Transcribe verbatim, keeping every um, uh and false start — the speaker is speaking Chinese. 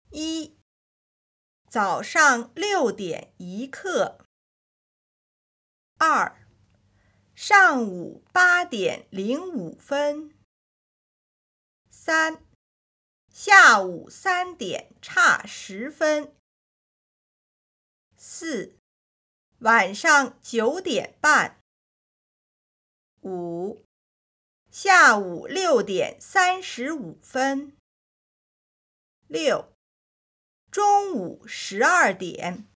一、早上六点一刻。二、上午八点零五分。三、下午三点差十分。四、晚上九点半。五、下午六点三十五分。六、中午十二点。